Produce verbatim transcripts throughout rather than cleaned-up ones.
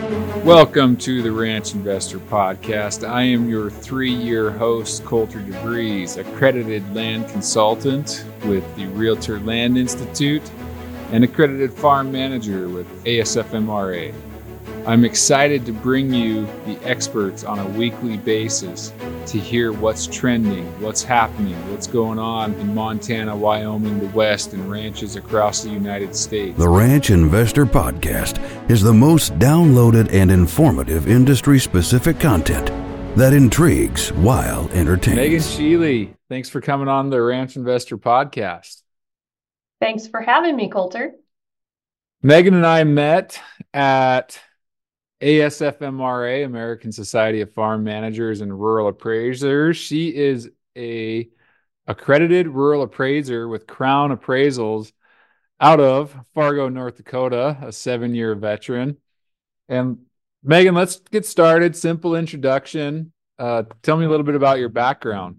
Welcome to the Ranch Investor Podcast. I am your three-year host, Colter DeVries, accredited land consultant with the Realtor Land Institute and accredited farm manager with A S F M R A. I'm excited to bring you the experts on a weekly basis to hear what's trending, what's happening, what's going on in Montana, Wyoming, the West, and ranches across the United States. The Ranch Investor Podcast is the most downloaded and informative industry-specific content that intrigues while entertains. Megan Sheely, thanks for coming on the Ranch Investor Podcast. Thanks for having me, Colter. Megan and I met at A S F M R A, American Society of Farm Managers and Rural Appraisers. She is a accredited rural appraiser with Crown Appraisals out of Fargo, North Dakota, a seven-year veteran. And Megan, let's get started. Simple introduction. Uh, tell me a little bit about your background.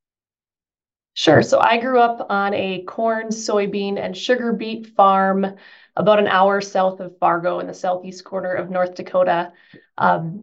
Sure. So I grew up on a corn, soybean, and sugar beet farm about an hour south of Fargo in the southeast corner of North Dakota. Um,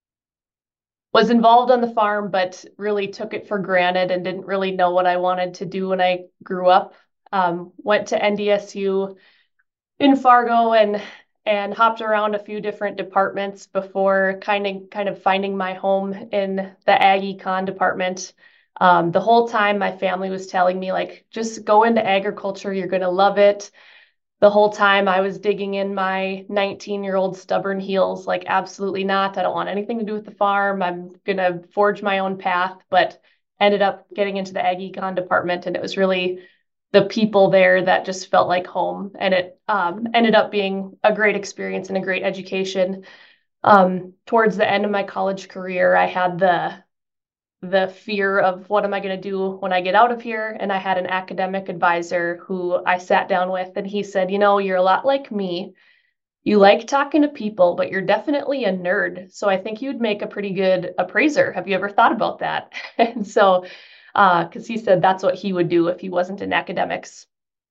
was involved on the farm, but really took it for granted and didn't really know what I wanted to do when I grew up. Um, went to N D S U in Fargo and and hopped around a few different departments before kind of kind of finding my home in the Ag Econ department. Um, the whole time my family was telling me, like, just go into agriculture, you're going to love it. The whole time I was digging in my nineteen-year-old stubborn heels, like, absolutely not. I don't want anything to do with the farm. I'm going to forge my own path, but ended up getting into the Ag Econ department, and it was really the people there that just felt like home. And it um, ended up being a great experience and a great education. Um, towards the end of my college career, I had the the fear of what am I going to do when I get out of here? And I had an academic advisor who I sat down with, and he said, you know, you're a lot like me. You like talking to people, but you're definitely a nerd. So I think you'd make a pretty good appraiser. Have you ever thought about that? And so, uh, because he said that's what he would do if he wasn't in academics.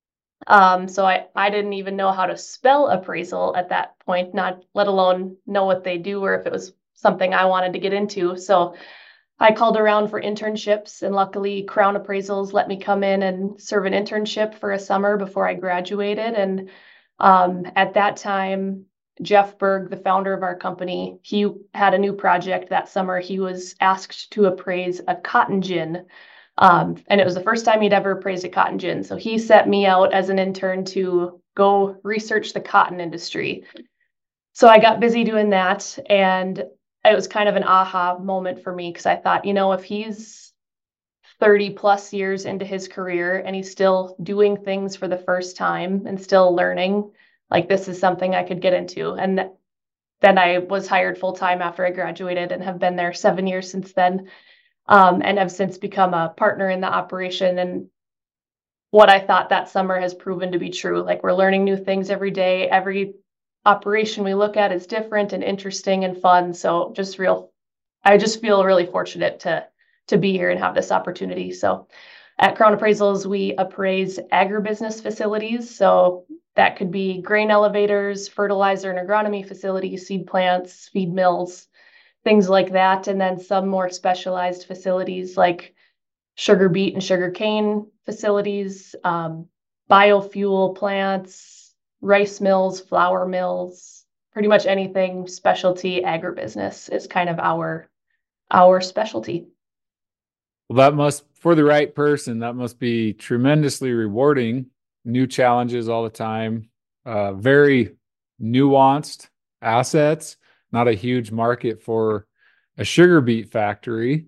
Um, so I, I didn't even know how to spell appraisal at that point, not let alone know what they do or if it was something I wanted to get into. So I called around for internships, and luckily Crown Appraisals let me come in and serve an internship for a summer before I graduated. And um, at that time, Jeff Berg, the founder of our company, he had a new project that summer. He was asked to appraise a cotton gin. Um, and it was the first time he'd ever appraised a cotton gin. So he set me out as an intern to go research the cotton industry. So I got busy doing that, and it was kind of an aha moment for me because I thought, you know, if he's thirty plus years into his career and he's still doing things for the first time and still learning, like, this is something I could get into. And th- then I was hired full time after I graduated and have been there seven years since then, um, and have since become a partner in the operation. And what I thought that summer has proven to be true. Like, we're learning new things every day. Every operation we look at is different and interesting and fun. So just real, I just feel really fortunate to to be here and have this opportunity. So at Crown Appraisals, we appraise agribusiness facilities. So that could be grain elevators, fertilizer and agronomy facilities, seed plants, feed mills, things like that. And then some more specialized facilities like sugar beet and sugar cane facilities, um, biofuel plants, rice mills, flour mills, pretty much anything specialty agribusiness is kind of our our specialty. Well, that must, for the right person, that must be tremendously rewarding. New challenges all the time, uh, very nuanced assets, not a huge market for a sugar beet factory.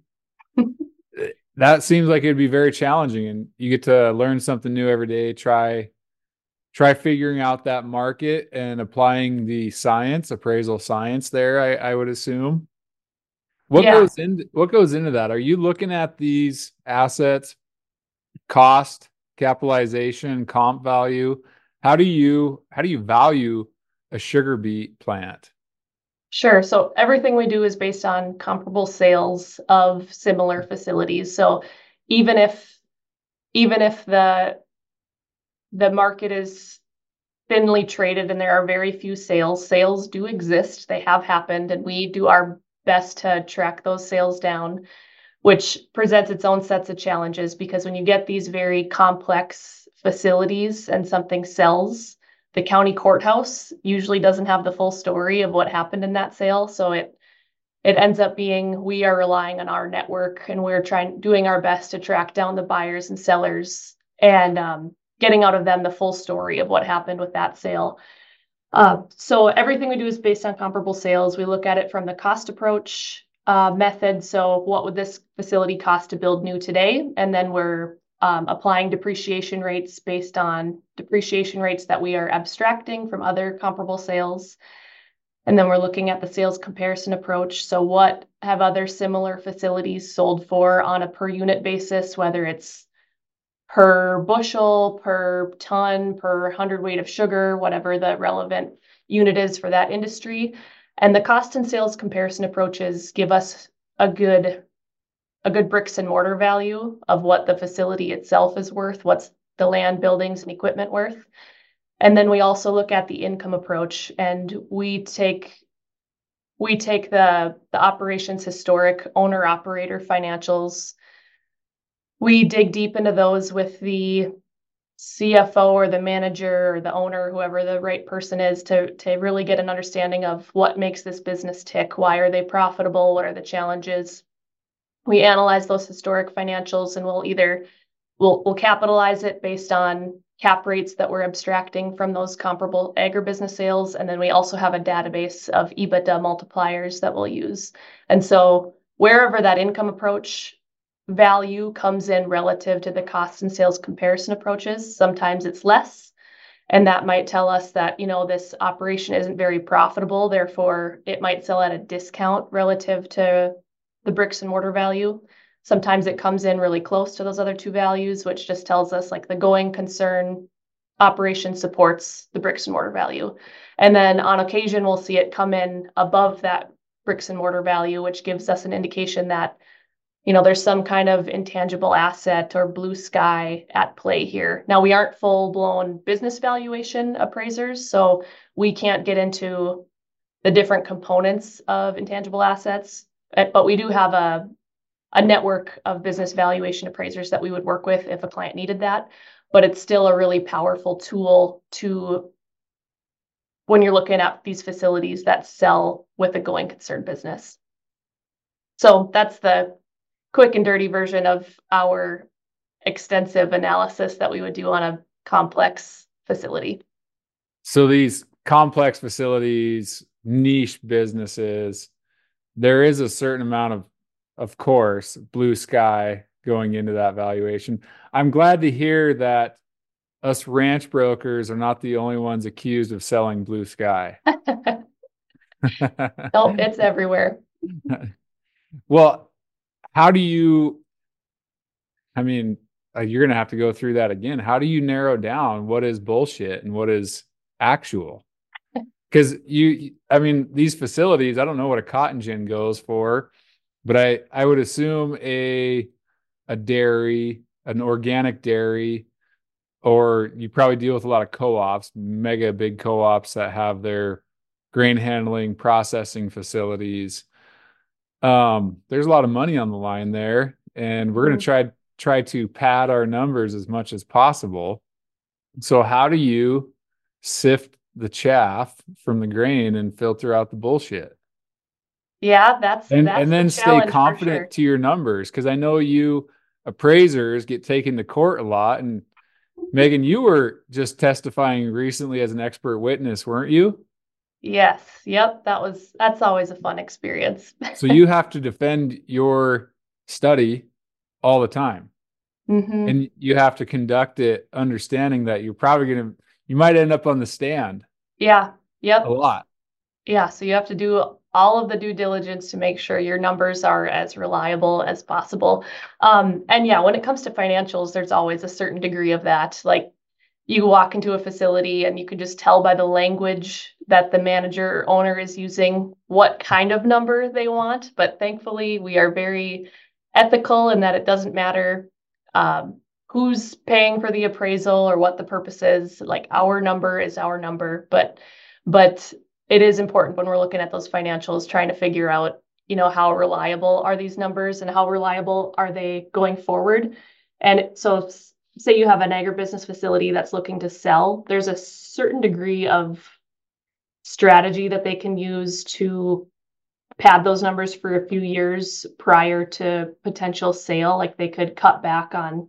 That seems like it'd be very challenging, and you get to learn something new every day, try try figuring out that market and applying the science, appraisal science there, I, I would assume. What Yeah. goes into what goes into that? Are you looking at these assets, cost, capitalization, comp value? How do you how do you value a sugar beet plant? Sure. So everything we do is based on comparable sales of similar facilities. So even if even if the the market is thinly traded and there are very few sales. Sales do exist. They have happened, and we do our best to track those sales down, which presents its own sets of challenges because when you get these very complex facilities and something sells, the county courthouse usually doesn't have the full story of what happened in that sale. So it it ends up being we are relying on our network and we're trying doing our best to track down the buyers and sellers and um, getting out of them the full story of what happened with that sale. Uh, so everything we do is based on comparable sales. We look at it from the cost approach uh, method. So what would this facility cost to build new today? And then we're um, applying depreciation rates based on depreciation rates that we are abstracting from other comparable sales. And then we're looking at the sales comparison approach. So what have other similar facilities sold for on a per unit basis, whether it's per bushel, per ton, per hundredweight of sugar, whatever the relevant unit is for that industry. And the cost and sales comparison approaches give us a good, a good bricks and mortar value of what the facility itself is worth, what's the land, buildings, and equipment worth. And then we also look at the income approach, and we take we take the, the operations historic owner operator financials. We dig deep into those with the C F O or the manager or the owner, whoever the right person is, to, to really get an understanding of what makes this business tick. Why are they profitable? What are the challenges? We analyze those historic financials, and we'll either we'll we'll capitalize it based on cap rates that we're abstracting from those comparable agribusiness sales. And then we also have a database of EBITDA multipliers that we'll use. And so wherever that income approach value comes in relative to the cost and sales comparison approaches, sometimes it's less. And that might tell us that, you know, this operation isn't very profitable. Therefore, it might sell at a discount relative to the bricks and mortar value. Sometimes it comes in really close to those other two values, which just tells us like the going concern operation supports the bricks and mortar value. And then on occasion, we'll see it come in above that bricks and mortar value, which gives us an indication that, you know, there's some kind of intangible asset or blue sky at play here. Now, we aren't full-blown business valuation appraisers, so we can't get into the different components of intangible assets, but we do have a a network of business valuation appraisers that we would work with if a client needed that. But it's still a really powerful tool to when you're looking at these facilities that sell with a going concern business. So that's the quick and dirty version of our extensive analysis that we would do on a complex facility. So these complex facilities, niche businesses, there is a certain amount of Of course, blue sky going into that valuation. I'm glad to hear that us ranch brokers are not the only ones accused of selling blue sky. Nope, it's everywhere. Well, how do you, I mean, uh, you're going to have to go through that again. How do you narrow down what is bullshit and what is actual? Because you, I mean, these facilities, I don't know what a cotton gin goes for. But I, I would assume a a dairy, an organic dairy, or you probably deal with a lot of co-ops, mega big co-ops that have their grain handling, processing facilities. Um, there's a lot of money on the line there, and we're going to try try to pad our numbers as much as possible. So how do you sift the chaff from the grain and filter out the bullshit? Yeah, that's and that's and then the stay challenge for confident sure. to your numbers, because I know you appraisers get taken to court a lot. And Megan, you were just testifying recently as an expert witness, weren't you? Yes. Yep. That was that's always a fun experience. So you have to defend your study all the time. Mm-hmm. And you have to conduct it understanding that you're probably going to, you might end up on the stand. Yeah. Yep. A lot. Yeah. So you have to do all of the due diligence to make sure your numbers are as reliable as possible. Um, and yeah, when it comes to financials, there's always a certain degree of that. Like you walk into a facility and you can just tell by the language that the manager or owner is using what kind of number they want. But thankfully, we are very ethical in that it doesn't matter um, who's paying for the appraisal or what the purpose is. Like our number is our number, but but it is important when we're looking at those financials, trying to figure out, you know, how reliable are these numbers and how reliable are they going forward. And so say you have an agribusiness facility that's looking to sell, there's a certain degree of strategy that they can use to pad those numbers for a few years prior to potential sale. Like they could cut back on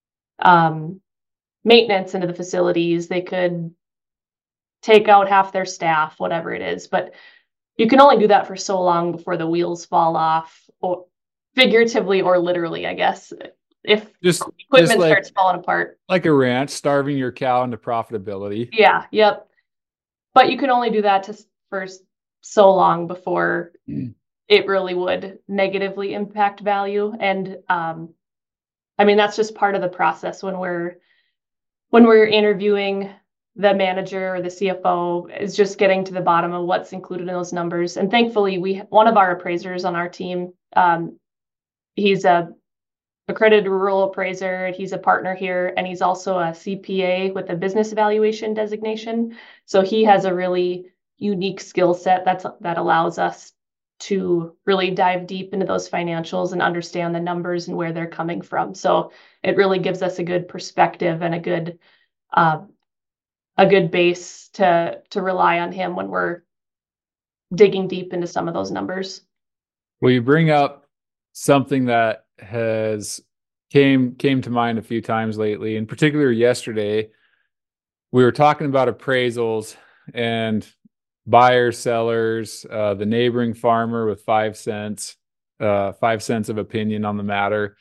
um, maintenance into the facilities. They could take out half their staff, whatever it is. But you can only do that for so long before the wheels fall off, or figuratively or literally, I guess. If just equipment just like, starts falling apart. Like a ranch, starving your cow into profitability. Yeah, yep. But you can only do that to for so long before mm. it really would negatively impact value. And um, I mean, that's just part of the process when we're when we're interviewing the manager or the C F O, is just getting to the bottom of what's included in those numbers. And thankfully, we one of our appraisers on our team, um, he's a accredited rural appraiser, and he's a partner here, and he's also a C P A with a business evaluation designation. So he has a really unique skill set that's that allows us to really dive deep into those financials and understand the numbers and where they're coming from. So it really gives us a good perspective and a good uh, a good base to to rely on him when we're digging deep into some of those numbers. Well, you bring up something that has came came to mind a few times lately. In particular, yesterday, we were talking about appraisals and buyers, sellers, uh, the neighboring farmer with five cents, uh, five cents of opinion on the matter.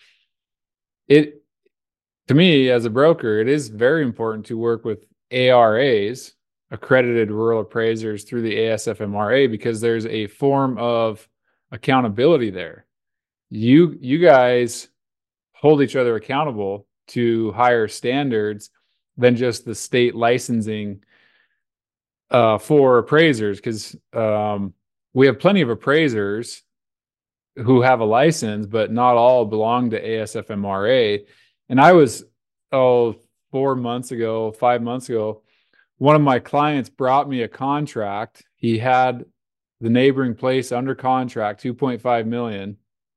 It, to me, as a broker, it is very important to work with A R As, accredited rural appraisers, through the A S F M R A, because there's a form of accountability there. You you guys hold each other accountable to higher standards than just the state licensing uh, for appraisers, because um, we have plenty of appraisers who have a license, but not all belong to A S F M R A. And I was, oh, four months ago, five months ago, one of my clients brought me a contract. He had the neighboring place under contract, two point five million dollars.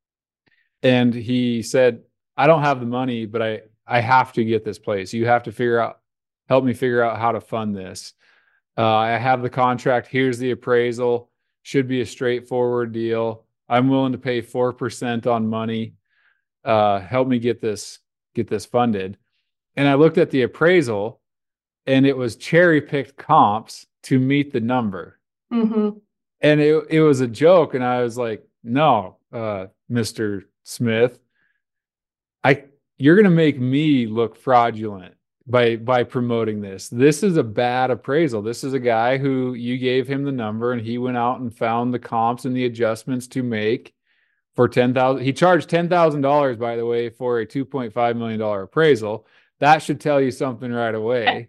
And he said, I don't have the money, but I, I have to get this place. You have to figure out, help me figure out how to fund this. Uh, I have the contract. Here's the appraisal. Should be a straightforward deal. I'm willing to pay four percent on money. Uh, help me get this, get this funded. And I looked at the appraisal, and it was cherry-picked comps to meet the number. Mm-hmm. And it, it was a joke. And I was like, no, uh, Mister Smith, I you're going to make me look fraudulent by by promoting this. This is a bad appraisal. This is a guy who you gave him the number, and he went out and found the comps and the adjustments to make for ten thousand dollars. He charged ten thousand dollars, by the way, for a two point five million dollars appraisal. That should tell you something right away.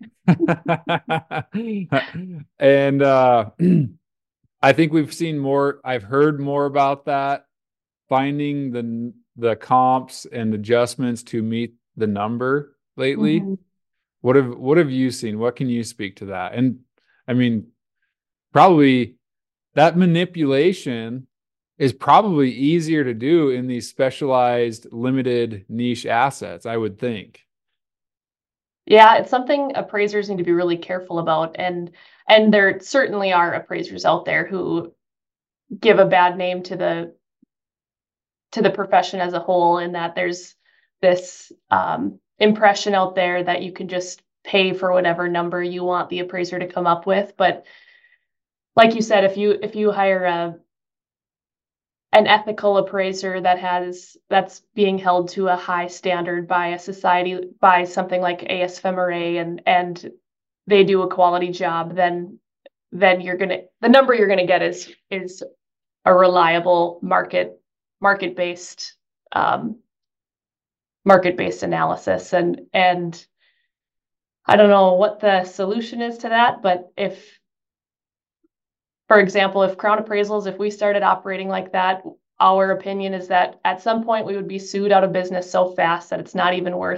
And uh, I think we've seen more. I've heard more about that, finding the the comps and adjustments to meet the number lately. Mm-hmm. What have what have you seen? What can you speak to that? And I mean, probably that manipulation is probably easier to do in these specialized, limited niche assets, I would think. Yeah, it's something appraisers need to be really careful about. And and there certainly are appraisers out there who give a bad name to the to the profession as a whole, in that there's this um, impression out there that you can just pay for whatever number you want the appraiser to come up with. But like you said, if you if you hire a an ethical appraiser that has that's being held to a high standard by a society, by something like A S F M R A, and and they do a quality job, then then you're gonna the number you're gonna get is is a reliable market market-based um, market-based analysis. And and I don't know what the solution is to that, but if, for example, if Crown Appraisals, if we started operating like that, our opinion is that at some point we would be sued out of business so fast that it's not even worth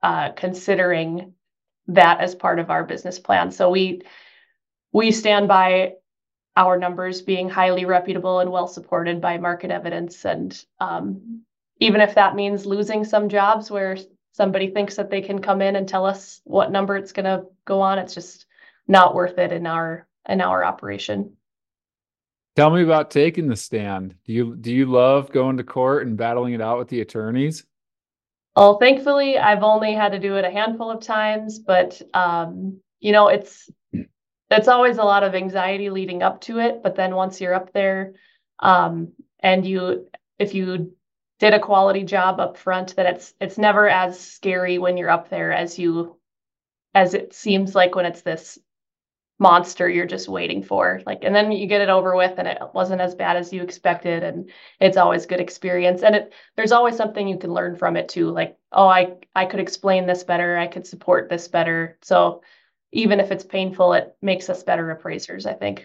uh, considering that as part of our business plan. So we we stand by our numbers being highly reputable and well supported by market evidence. And um, even if that means losing some jobs where somebody thinks that they can come in and tell us what number it's going to go on, it's just not worth it in our in our operation. Tell me about taking the stand. Do you do you love going to court and battling it out with the attorneys? Well, thankfully, I've only had to do it a handful of times, but um, you know, it's it's always a lot of anxiety leading up to it. But then once you're up there, um, and you if you did a quality job up front, that it's it's never as scary when you're up there as you as it seems like when it's this monster you're just waiting for. Like, and then you get it over with and it wasn't as bad as you expected, and it's always good experience. And it there's always something you can learn from it too. Like, oh, I I could explain this better, I could support this better. So even if it's painful, it makes us better appraisers, I think.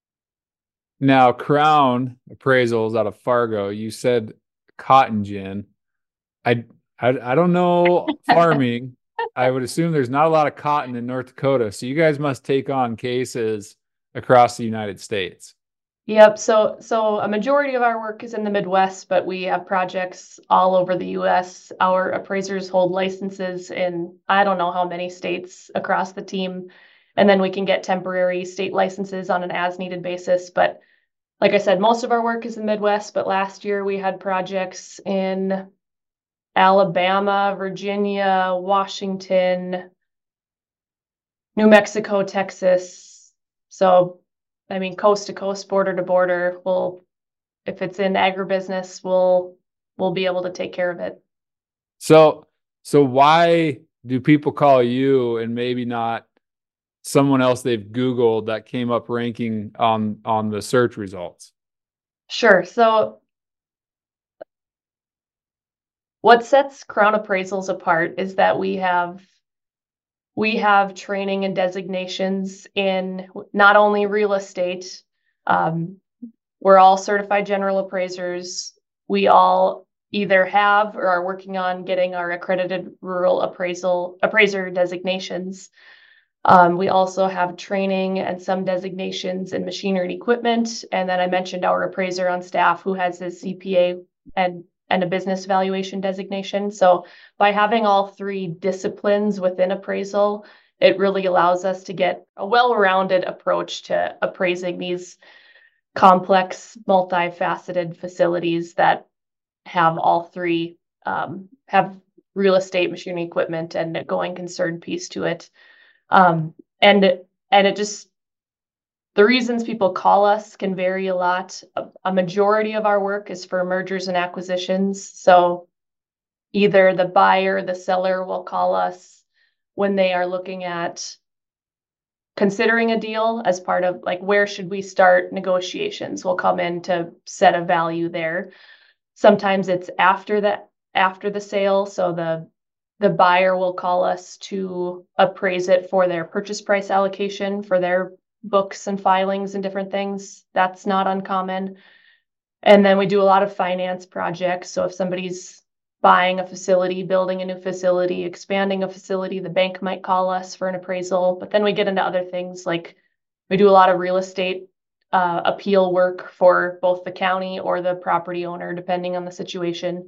Now, Crown Appraisals out of Fargo, you said cotton gin. I I, I don't know farming. I would assume there's not a lot of cotton in North Dakota. So you guys must take on cases across the United States. Yep. So, so a majority of our work is in the Midwest, but we have projects all over the U S. Our appraisers hold licenses in, I don't know how many states across the team. And then we can get temporary state licenses on an as needed basis. But like I said, most of our work is in the Midwest, but last year we had projects in Alabama, Virginia, Washington, New Mexico, Texas. So, I mean, coast to coast, border to border, we'll, if it's in agribusiness, we'll, we'll be able to take care of it. So, so why do people call you and maybe not someone else they've Googled that came up ranking on, on the search results? Sure. So what sets Crown Appraisals apart is that we have we have training and designations in not only real estate. Um, we're all certified general appraisers. We all either have or are working on getting our accredited rural appraisal appraiser designations. Um, we also have training and some designations in machinery and equipment. And then I mentioned our appraiser on staff who has his C P A and and a business valuation designation. So by having all three disciplines within appraisal, it really allows us to get a well-rounded approach to appraising these complex, multifaceted facilities that have all three, um, have real estate, machinery, equipment, and a going concern piece to it. Um, and, and it just, the reasons people call us can vary a lot. A, a majority of our work is for mergers and acquisitions. So either the buyer, the seller will call us when they are looking at considering a deal as part of like, where should we start negotiations? We'll come in to set a value there. Sometimes it's after that, after the sale. So the the buyer will call us to appraise it for their purchase price allocation for their books and filings and different things. That's not uncommon. And then we do a lot of finance projects. So if somebody's buying a facility, building a new facility, expanding a facility, the bank might call us for an appraisal. But then we get into other things like we do a lot of real estate uh, appeal work for both the county or the property owner, depending on the situation.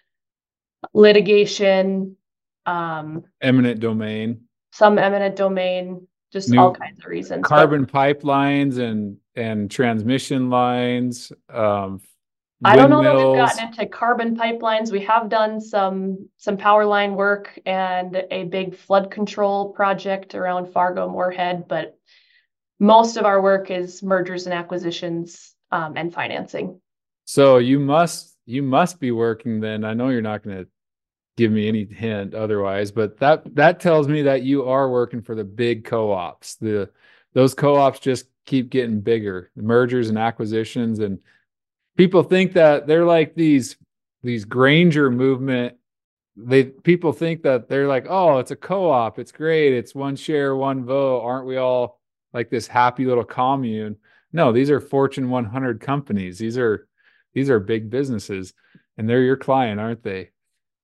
Litigation, um, eminent domain, some eminent domain, just New all kinds of reasons. Carbon but, pipelines and and transmission lines. Um, I don't know that we've gotten into carbon pipelines. We have done some some power line work and a big flood control project around Fargo Moorhead, but most of our work is mergers and acquisitions um, and financing. So you must you must be working then. I know you're not going to give me any hint otherwise, but that that tells me that you are working for the big co-ops. The those co-ops just keep getting bigger, the mergers and acquisitions, and people think that they're like these these Granger movement. They people think that they're like, oh, it's a co-op, it's great, it's one share, one vote. Aren't we all like this happy little commune? No, these are Fortune one hundred companies. These are these are big businesses, and they're your client, aren't they?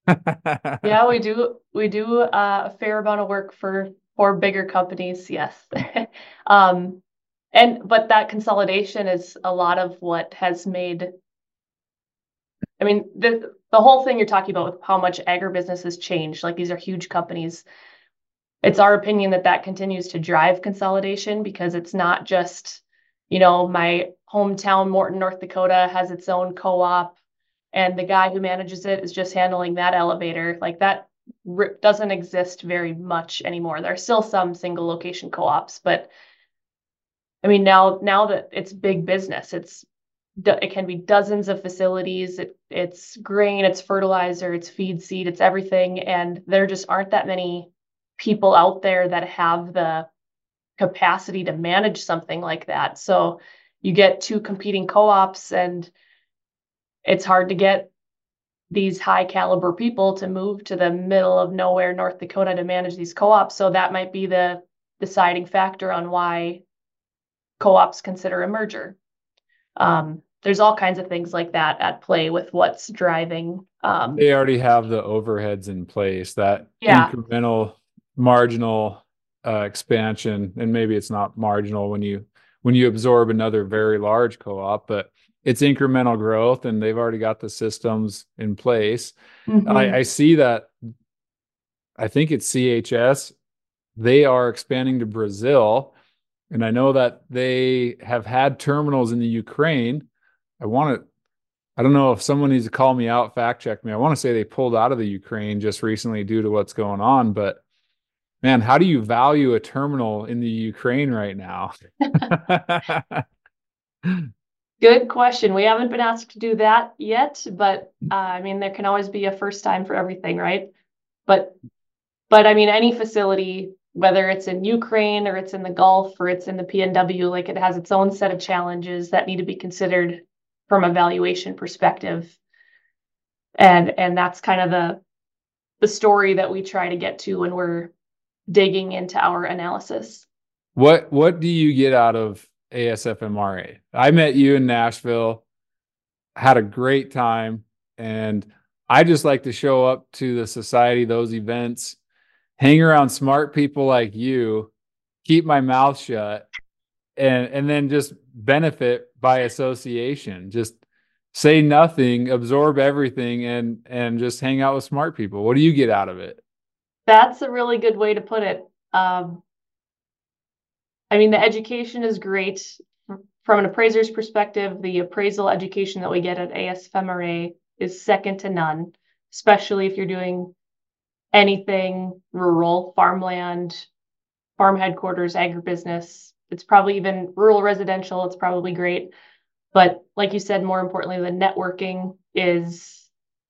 Yeah, we do we do uh, a fair amount of work for for bigger companies, yes. Um, and but that consolidation is a lot of what has made, I mean, the the whole thing you're talking about with how much agribusiness has changed, like these are huge companies. It's our opinion that that continues to drive consolidation because it's not just, you know, my hometown, Morton, North Dakota, has its own co-op, and the guy who manages it is just handling that elevator. Like that r- doesn't exist very much anymore. There are still some single location co-ops, but I mean, now now that it's big business, it's it can be dozens of facilities. It, it's grain, it's fertilizer, it's feed seed, it's everything. And there just aren't that many people out there that have the capacity to manage something like that. So you get two competing co-ops, and it's hard to get these high caliber people to move to the middle of nowhere, North Dakota, to manage these co-ops. So that might be the deciding factor on why co-ops consider a merger. Um, there's all kinds of things like that at play with what's driving. Um, They already have the overheads in place, that yeah, incremental marginal uh, expansion, and maybe it's not marginal when you when you absorb another very large co-op, but it's incremental growth, and they've already got the systems in place. I, mm-hmm. I see that. I think it's C H S. They are expanding to Brazil, and I know that they have had terminals in the Ukraine. I want to I don't know if someone needs to call me out, fact check me. I want to say they pulled out of the Ukraine just recently due to what's going on, but man, how do you value a terminal in the Ukraine right now? Good question. We haven't been asked to do that yet, but uh, I mean, there can always be a first time for everything, right? But but I mean, any facility, whether it's in Ukraine or it's in the Gulf or it's in the P N W, like it has its own set of challenges that need to be considered from a valuation perspective. And and that's kind of the the story that we try to get to when we're digging into our analysis. What what do you get out of A S F M R A? I met you in Nashville, had a great time, and I just like to show up to the society, those events, hang around smart people like you, keep my mouth shut, and and then just benefit by association. Just say nothing, absorb everything, and and just hang out with smart people. What do you get out of it? That's a really good way to put it. Um, I mean, the education is great. From an appraiser's perspective, the appraisal education that we get at A S F M R A is second to none, especially if you're doing anything rural, farmland, farm headquarters, agribusiness. It's probably even rural residential. It's probably great. But like you said, more importantly, the networking is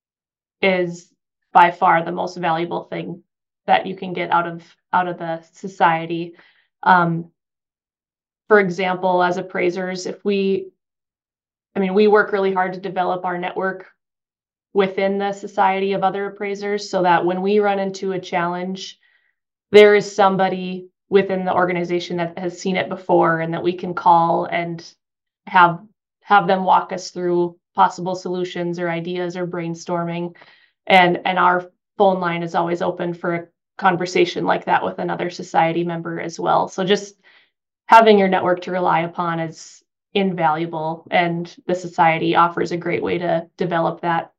is by far the most valuable thing that you can get out of out of the society. Um, for example, as appraisers, if we, I mean, we work really hard to develop our network within the society of other appraisers so that when we run into a challenge, there is somebody within the organization that has seen it before and that we can call and have have them walk us through possible solutions or ideas or brainstorming. And and our phone line is always open for a conversation like that with another society member as well. So just having your network to rely upon is invaluable, and the society offers a great way to develop that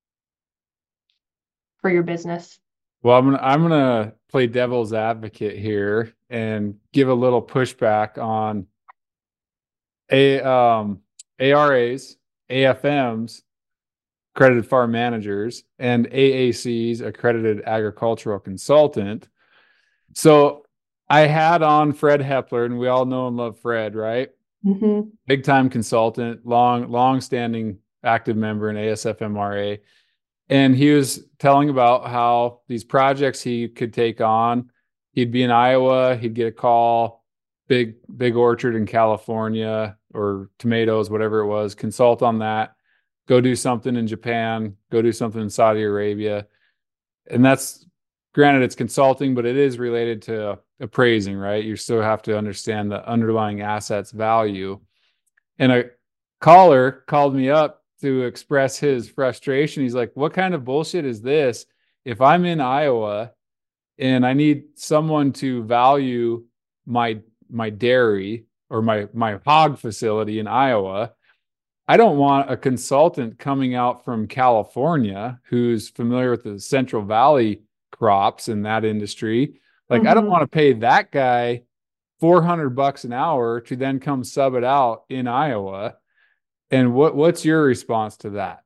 for your business. Well, I'm gonna I'm gonna play devil's advocate here and give a little pushback on a um, A R As, A F Ms, accredited farm managers, and A A Cs, accredited agricultural consultant. So I had on Fred Hepler, and we all know and love Fred, right? Mm-hmm. Big time consultant, long, long standing active member in A S F M R A. And he was telling about how these projects he could take on. He'd be in Iowa, he'd get a call, big, big orchard in California or tomatoes, whatever it was, consult on that, go do something in Japan, go do something in Saudi Arabia. And that's granted, it's consulting, but it is related to appraising, right? You still have to understand the underlying asset's value. And a caller called me up to express his frustration. He's like, what kind of bullshit is this? If I'm in Iowa and I need someone to value my my dairy or my my hog facility in Iowa, I don't want a consultant coming out from California who's familiar with the Central Valley crops in that industry. Like, mm-hmm. I don't want to pay that guy four hundred bucks an hour to then come sub it out in Iowa. And what what's your response to that?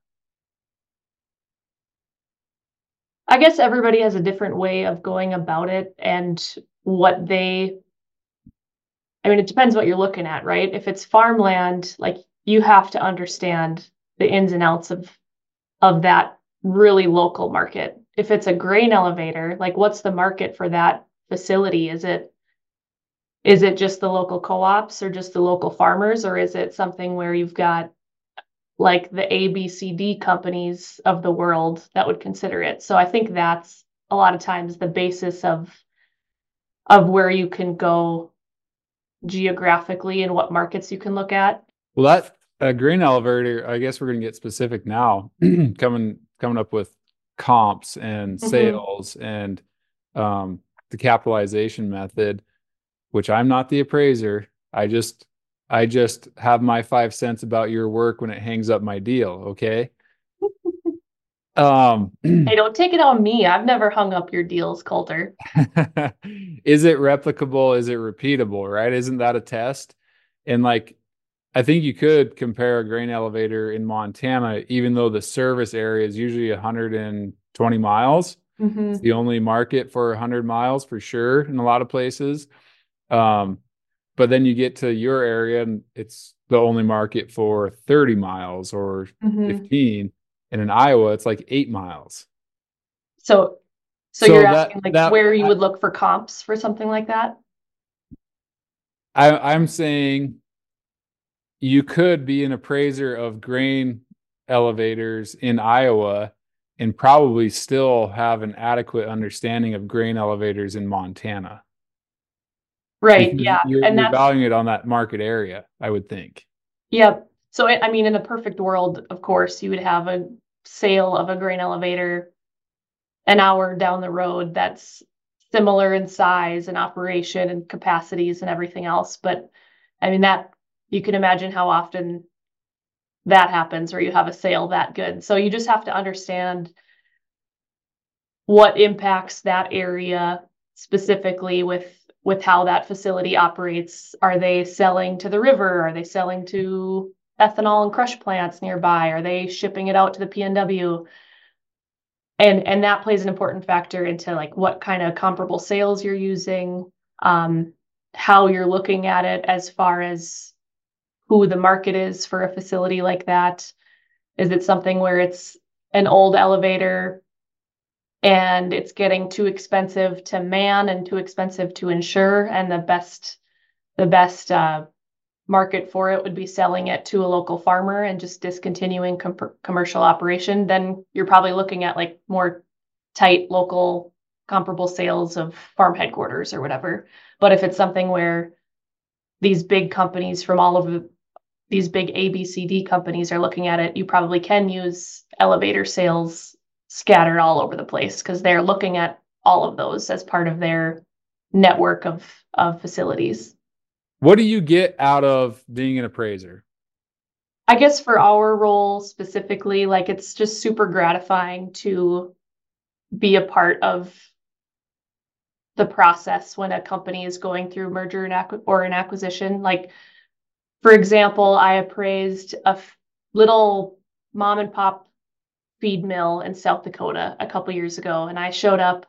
I guess everybody has a different way of going about it and what they, I mean, it depends what you're looking at, right? If it's farmland, like, you have to understand the ins and outs of, of that really local market. If it's a grain elevator, like, what's the market for that facility? Is it, is it just the local co-ops or just the local farmers? Or is it something where you've got like the A, B, C, D companies of the world that would consider it? So I think that's a lot of times the basis of, of where you can go geographically and what markets you can look at. Well, that uh, grain elevator, I guess we're going to get specific now, coming coming up with comps and sales, mm-hmm. and um, the capitalization method, which I'm not the appraiser. I just I just have my five cents about your work when it hangs up my deal. Okay. um, hey, don't take it on me. I've never hung up your deals, Coulter. Is it replicable? Is it repeatable? Right? Isn't that a test? And like, I think you could compare a grain elevator in Montana, even though the service area is usually one hundred twenty miles. Mm-hmm. It's the only market for one hundred miles for sure in a lot of places. Um, but then you get to your area and it's the only market for thirty miles or mm-hmm. fifteen. And in Iowa, it's like eight miles. So, so, so you're that, asking like that, where you I, would look for comps for something like that? I, I'm saying you could be an appraiser of grain elevators in Iowa and probably still have an adequate understanding of grain elevators in Montana. Right. Yeah. You're, and you're valuing it on that market area, I would think. Yep. So, I mean, in a perfect world, of course, you would have a sale of a grain elevator an hour down the road that's similar in size and operation and capacities and everything else. But I mean, that you can imagine how often that happens where you have a sale that good. So you just have to understand what impacts that area specifically with with how that facility operates. Are they selling to the river? Are they selling to ethanol and crush plants nearby? Are they shipping it out to the P N W? And and that plays an important factor into like what kind of comparable sales you're using, um, how you're looking at it as far as who the market is for a facility like that. Is it something where it's an old elevator and it's getting too expensive to man and too expensive to insure, and the best the best uh, market for it would be selling it to a local farmer and just discontinuing com- commercial operation? Then you're probably looking at like more tight local comparable sales of farm headquarters or whatever. But if it's something where these big companies from all over these big A, B, C, D companies are looking at it, you probably can use elevator sales scattered all over the place because they're looking at all of those as part of their network of, of facilities. What do you get out of being an appraiser? I guess for our role specifically, like, it's just super gratifying to be a part of the process when a company is going through merger and acqu- or an acquisition. Like, for example, I appraised a f- little mom and pop feed mill in South Dakota a couple years ago, and I showed up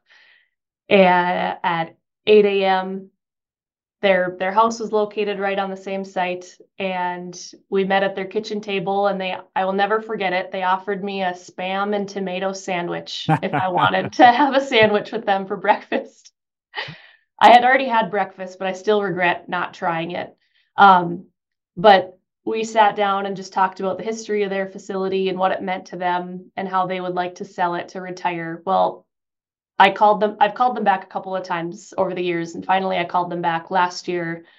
at, at eight a.m. Their their house was located right on the same site, and we met at their kitchen table, and they I will never forget it. They offered me a Spam and tomato sandwich if I wanted to have a sandwich with them for breakfast. I had already had breakfast, but I still regret not trying it. Um, but we sat down and just talked about the history of their facility and what it meant to them and how they would like to sell it to retire. Well, I called them, I've called them back a couple of times over the years, and finally I called them back last year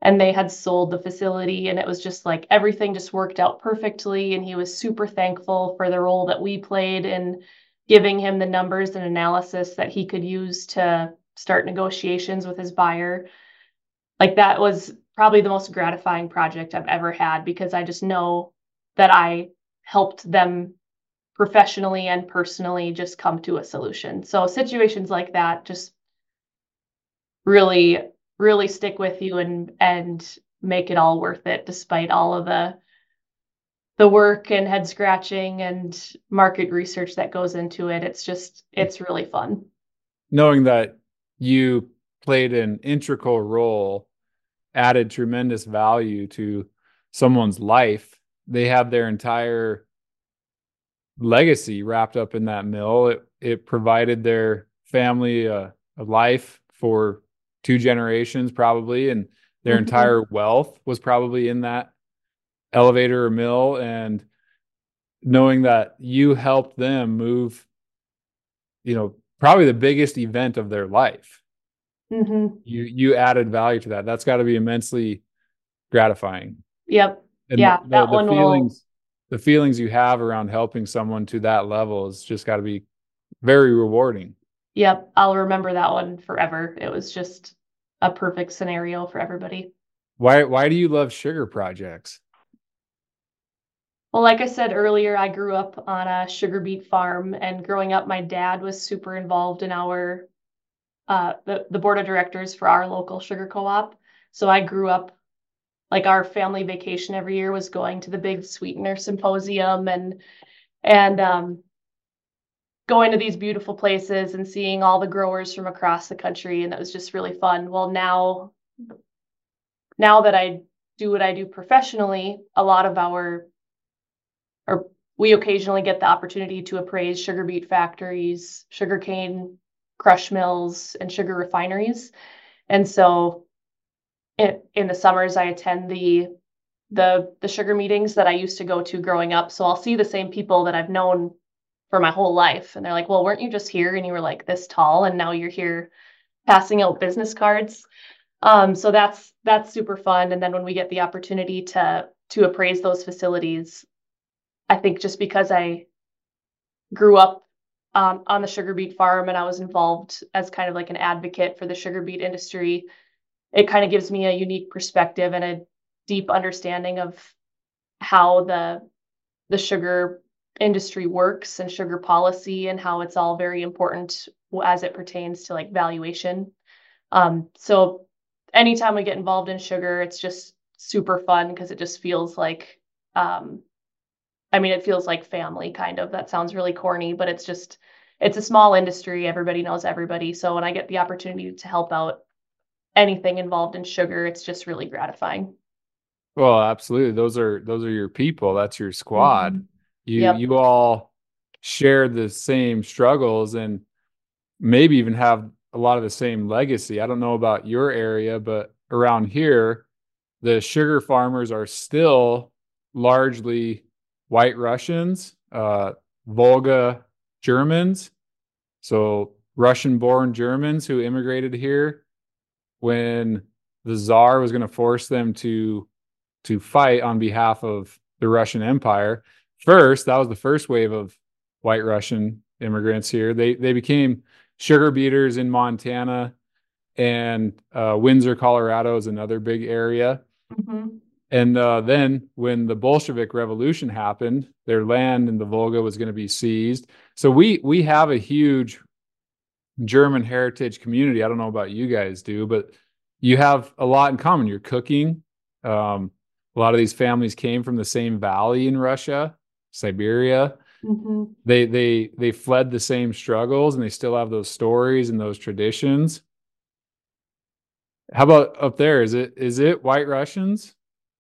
and they had sold the facility, and it was just like everything just worked out perfectly, and he was super thankful for the role that we played in giving him the numbers and analysis that he could use to start negotiations with his buyer. Like that was probably the most gratifying project I've ever had, because I just know that I helped them professionally and personally just come to a solution. So situations like that just really, really stick with you and and make it all worth it, despite all of the the work and head scratching and market research that goes into it. It's just it's really fun. Knowing that you played an integral role added tremendous value to someone's life. They have their entire legacy wrapped up in that mill. It it provided their family a, a life for two generations probably, and their mm-hmm. entire wealth was probably in that elevator or mill. And knowing that you helped them move, you know, probably the biggest event of their life. Mm-hmm. You you added value to that. That's got to be immensely gratifying. Yep. And yeah. the, that the one feelings, will... the feelings you have around helping someone to that level is just got to be very rewarding. Yep. I'll remember that one forever. It was just a perfect scenario for everybody. Why why do you love sugar projects? Well, like I said earlier, I grew up on a sugar beet farm, and growing up, my dad was super involved in our uh, the, the board of directors for our local sugar co-op. So I grew up, like our family vacation every year was going to the big sweetener symposium and and um, going to these beautiful places and seeing all the growers from across the country, and that was just really fun. Well, now now that I do what I do professionally, a lot of our or we occasionally get the opportunity to appraise sugar beet factories, sugarcane crush mills, and sugar refineries. And so in, in the summers, I attend the the the sugar meetings that I used to go to growing up. So I'll see the same people that I've known for my whole life. And they're like, well, weren't you just here and you were like this tall and now you're here passing out business cards? Um, so that's that's super fun. And then when we get the opportunity to to appraise those facilities, I think just because I grew up um, on the sugar beet farm and I was involved as kind of like an advocate for the sugar beet industry, it kind of gives me a unique perspective and a deep understanding of how the the sugar industry works and sugar policy, and how it's all very important as it pertains to like valuation. Um, so anytime we get involved in sugar, it's just super fun because it just feels like um, I mean, it feels like family, kind of. That sounds really corny, but it's just, it's a small industry. Everybody knows everybody. So when I get the opportunity to help out anything involved in sugar, it's just really gratifying. Well, absolutely. Those are, those are your people. That's your squad. Mm-hmm. You, Yep. you all share the same struggles and maybe even have a lot of the same legacy. I don't know about your area, but around here, the sugar farmers are still largely White Russians, uh, Volga Germans, so Russian-born Germans who immigrated here when the Tsar was going to force them to to fight on behalf of the Russian Empire. First, that was the first wave of White Russian immigrants here. They they became sugar beeters in Montana, and uh, Windsor, Colorado is another big area. Mm-hmm. And uh, then when the Bolshevik Revolution happened, their land in the Volga was going to be seized. So we we have a huge German heritage community. I don't know about you guys do, but you have a lot in common. You're cooking. Um, a lot of these families came from the same valley in Russia, Siberia. Mm-hmm. They they they fled the same struggles, and they still have those stories and those traditions. How about up there? Is it is it White Russians?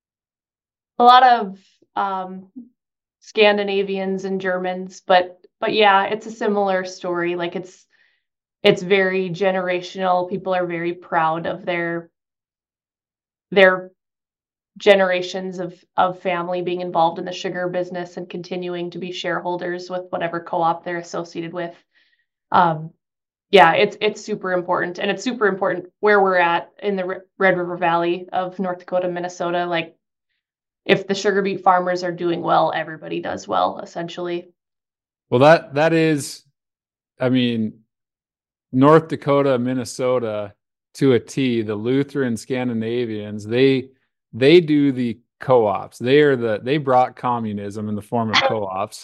A lot of um, Scandinavians and Germans, but but yeah, it's a similar story. Like it's it's very generational. People are very proud of their their generations of of family being involved in the sugar business and continuing to be shareholders with whatever co-op they're associated with. Um, Yeah, it's it's super important, and it's super important where we're at in the Re- Red River Valley of North Dakota, Minnesota. Like, if the sugar beet farmers are doing well, everybody does well, essentially. Well, that that is, I mean, North Dakota, Minnesota to a T, the Lutheran Scandinavians, they they do the co-ops. They are the they brought communism in the form of co-ops.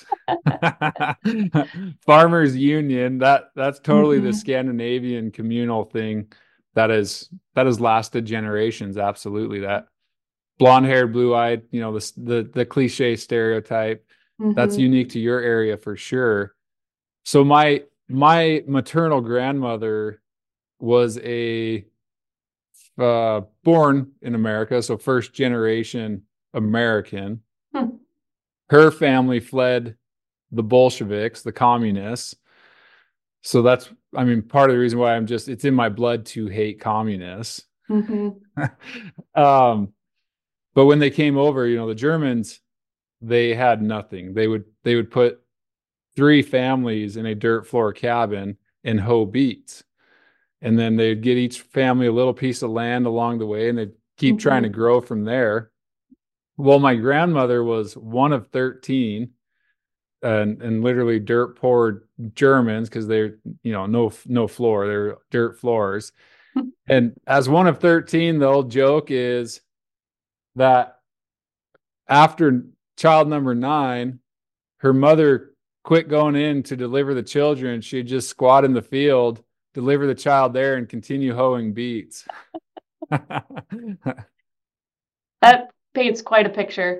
Farmers Union, that that's totally the Mhm. Scandinavian communal thing that is that has lasted generations. Absolutely. That blonde-haired, blue-eyed, you know, the the the cliche stereotype. That's Mhm. unique to your area for sure. So my my maternal grandmother was a uh, born in America, so first generation American. Hmm. Her family fled the Bolsheviks, the communists. So that's, I mean, part of the reason why I'm just, it's in my blood to hate communists. Mhm. um, but when they came over, you know, the Germans, they had nothing. They would they would put three families in a dirt floor cabin and hoe beets. And then they'd get each family a little piece of land along the way and they'd keep trying to Mhm. grow from there. Well, my grandmother was one of thirteen and, and literally dirt poor Germans because they're, you know, no, no floor, they're dirt floors. And as one of thirteen, the old joke is that after child number nine, her mother quit going in to deliver the children. She'd just squat in the field, deliver the child there, and continue hoeing beets. That paints quite a picture.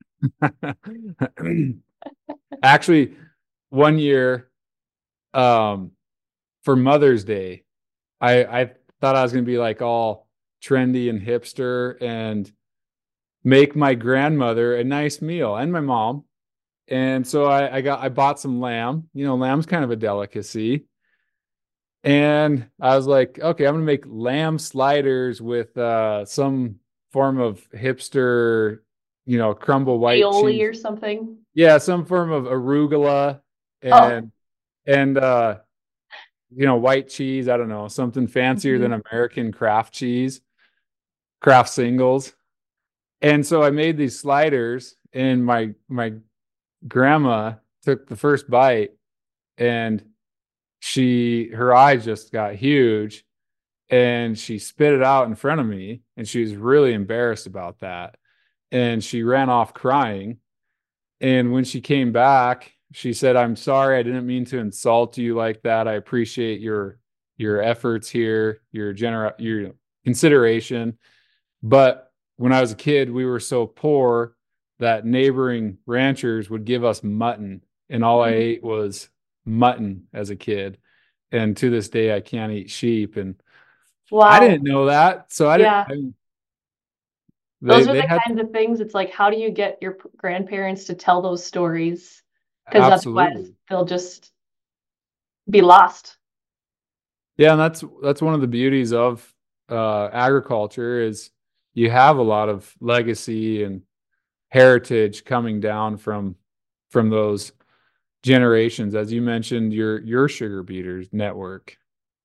Actually, one year, um, for Mother's Day, I I thought I was gonna be like all trendy and hipster and make my grandmother a nice meal and my mom. And so I, I got I bought some lamb. You know, lamb's kind of a delicacy. And I was like, okay, I'm gonna make lamb sliders with uh, some form of hipster, you know, crumble white Aioli cheese. or something. Yeah, some form of arugula Oh. and and uh, you know, white cheese. I don't know, something fancier than Mhm. American craft cheese, craft singles. And so I made these sliders, and my my grandma took the first bite, and she her eyes just got huge and she spit it out in front of me and she was really embarrassed about that and she ran off crying. And when she came back, she said, I'm sorry, I didn't mean to insult you like that. I appreciate your your efforts here, your gener your consideration, but when I was a kid we were so poor that neighboring ranchers would give us mutton and all I Mhm. ate was mutton as a kid. And to this day I can't eat sheep. And I didn't Wow. know that. So I didn't, Yeah. I, they, Those are they the had kinds of things. It's like, how do you get your p- grandparents to tell those stories? Because otherwise absolutely. they'll just be lost. Yeah. And that's, that's one of the beauties of uh, agriculture is you have a lot of legacy and heritage coming down from, from those generations. As you mentioned, your, your sugar beaters network.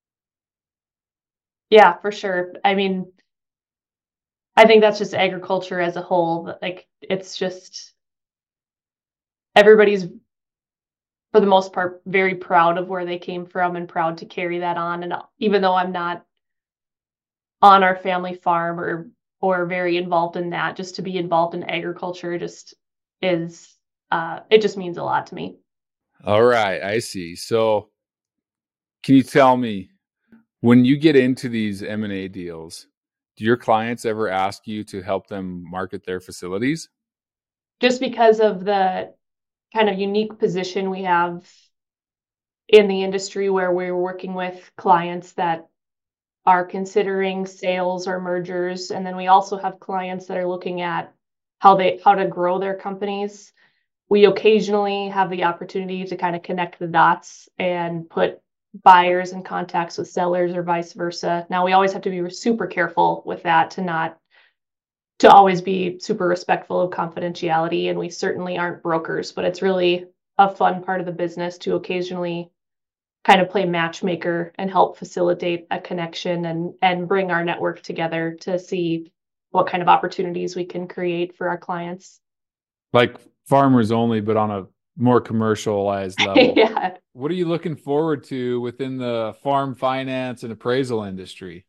Yeah, for sure. I mean, I think that's just agriculture as a whole. Like, it's just everybody's, for the most part, very proud of where they came from and proud to carry that on. And even though I'm not on our family farm or or very involved in that, just to be involved in agriculture just is uh it just means a lot to me. All right. I see. So can you tell me, when you get into these M and A deals, do your clients ever ask you to help them market their facilities? Just because of the kind of unique position we have in the industry where we're working with clients that are considering sales or mergers, and then we also have clients that are looking at how they how to grow their companies. We occasionally have the opportunity to kind of connect the dots and put buyers in contacts with sellers or vice versa. Now, we always have to be super careful with that to not to always be super respectful of confidentiality, and we certainly aren't brokers, but it's really a fun part of the business to occasionally kind of play matchmaker and help facilitate a connection and and bring our network together to see what kind of opportunities we can create for our clients. Like farmers only, but on a more commercialized level. Yeah. What are you looking forward to within the farm finance and appraisal industry?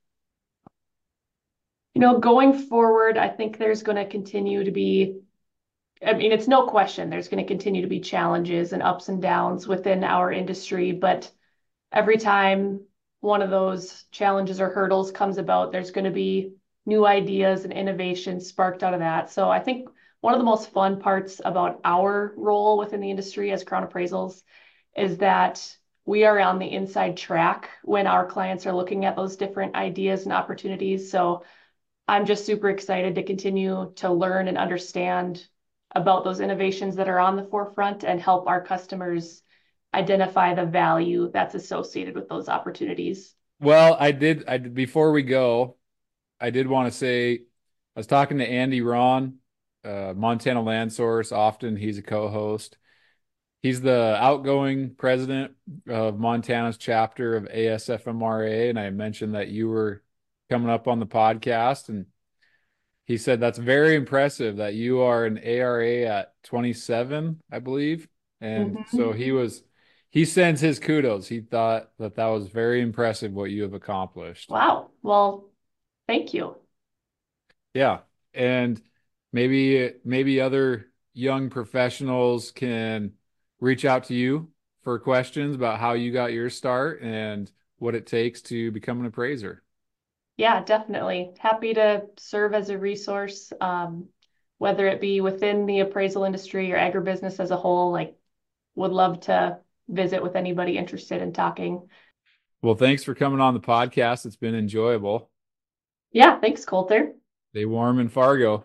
You know, going forward, I think there's going to continue to be, I mean, it's no question, there's going to continue to be challenges and ups and downs within our industry, but every time one of those challenges or hurdles comes about, there's going to be new ideas and innovations sparked out of that. So I think one of the most fun parts about our role within the industry as Crown Appraisals is that we are on the inside track when our clients are looking at those different ideas and opportunities. So I'm just super excited to continue to learn and understand about those innovations that are on the forefront and help our customers identify the value that's associated with those opportunities. Well, I did, I did, before we go, I did want to say, I was talking to Andy Ron, uh, Montana Land Source. Often he's a co-host. He's the outgoing president of Montana's chapter of A S F M R A. And I mentioned that you were coming up on the podcast, and he said that's very impressive that you are an A R A at twenty-seven, I believe. And mm-hmm. so he was, he sends his kudos. He thought that that was very impressive what you have accomplished. Wow. Well, thank you. Yeah. And maybe, maybe other young professionals can reach out to you for questions about how you got your start and what it takes to become an appraiser. Yeah, definitely. Happy to serve as a resource, um, whether it be within the appraisal industry or agribusiness as a whole. Like, would love to visit with anybody interested in talking. Well, thanks for coming on the podcast. It's been enjoyable. Yeah, thanks, Coulter. Stay warm in Fargo.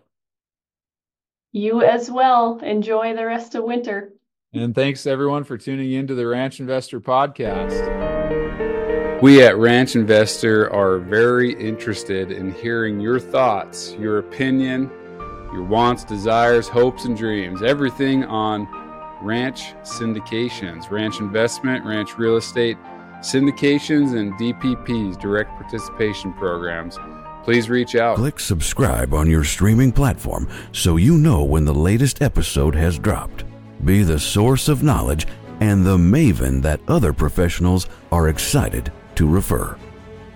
You as well. Enjoy the rest of winter. And thanks everyone for tuning in to the Ranch Investor Podcast. We at Ranch Investor are very interested in hearing your thoughts, your opinion, your wants, desires, hopes, and dreams. Everything on ranch syndications, ranch investment, ranch real estate, syndications, and D P Ps, direct participation programs. Please reach out. Click subscribe on your streaming platform so you know when the latest episode has dropped. Be the source of knowledge and the maven that other professionals are excited to refer.